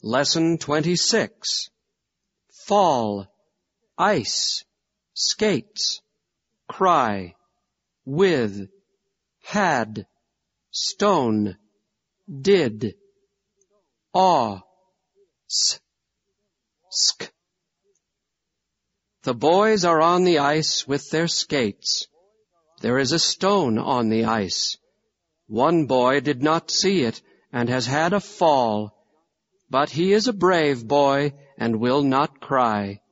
Lesson 26. Fall, ice, skates, cry, with, had, stone, did, awe, sk. The boys are on the ice with their skates. There is a stone on the ice. One boy did not see it and has had a fall, but he is a brave boy and will not cry.